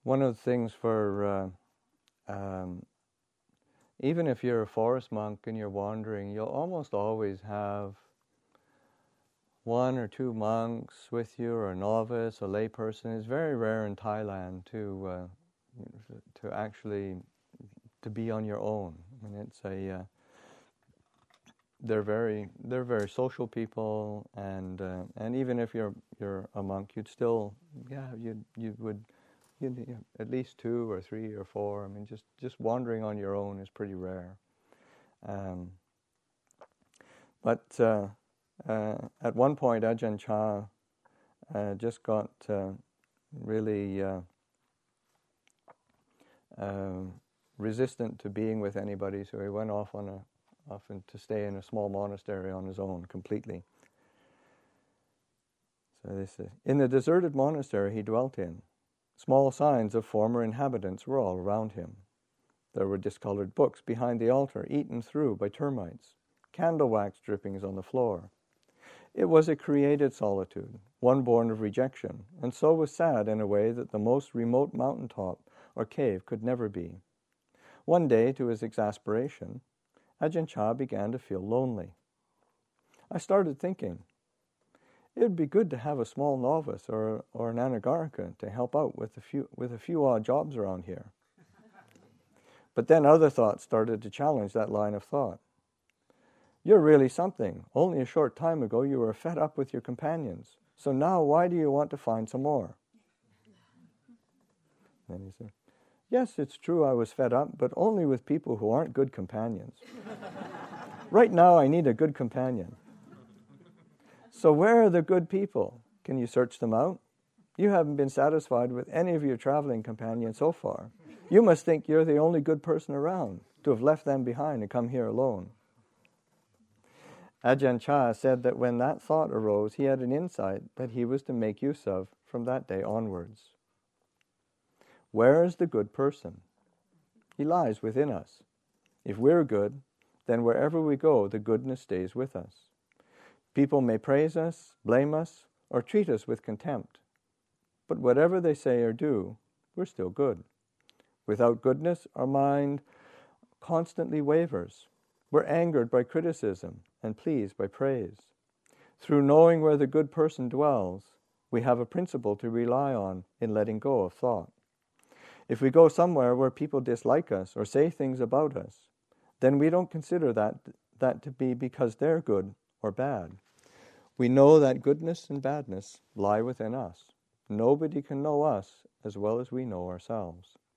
one of the things even if you're a forest monk and you're wandering, you'll almost always have one or two monks with you, or a novice, a lay person. It's very rare in Thailand to actually to be on your own. I mean, it's they're very social people, and even if you're a monk, you'd still you would at least two or three or four. I mean, just wandering on your own is pretty rare. But at one point, Ajahn Chah just got really resistant to being with anybody, so he went off to stay in a small monastery on his own completely. So this is in the deserted monastery he dwelt in. Small signs of former inhabitants were all around him. There were discolored books behind the altar, eaten through by termites, candle wax drippings on the floor. It was a created solitude, one born of rejection, and so was sad in a way that the most remote mountaintop or cave could never be. One day, to his exasperation, Ajahn Chah began to feel lonely. I started thinking, it would be good to have a small novice or an anagarika to help out with a few odd jobs around here. But then other thoughts started to challenge that line of thought. You're really something. Only a short time ago you were fed up with your companions. So now why do you want to find some more? Then he said, yes, it's true I was fed up, but only with people who aren't good companions. Right now I need a good companion. So where are the good people? Can you search them out? You haven't been satisfied with any of your traveling companions so far. You must think you're the only good person around, to have left them behind and come here alone. Ajahn Chah said that when that thought arose, he had an insight that he was to make use of from that day onwards. Where is the good person? He lies within us. If we're good, then wherever we go, the goodness stays with us. People may praise us, blame us, or treat us with contempt. But whatever they say or do, we're still good. Without goodness, our mind constantly wavers. We're angered by criticism and pleased by praise. Through knowing where the good person dwells, we have a principle to rely on in letting go of thought. If we go somewhere where people dislike us or say things about us, then we don't consider that to be because they're good or bad. We know that goodness and badness lie within us. Nobody can know us as well as we know ourselves.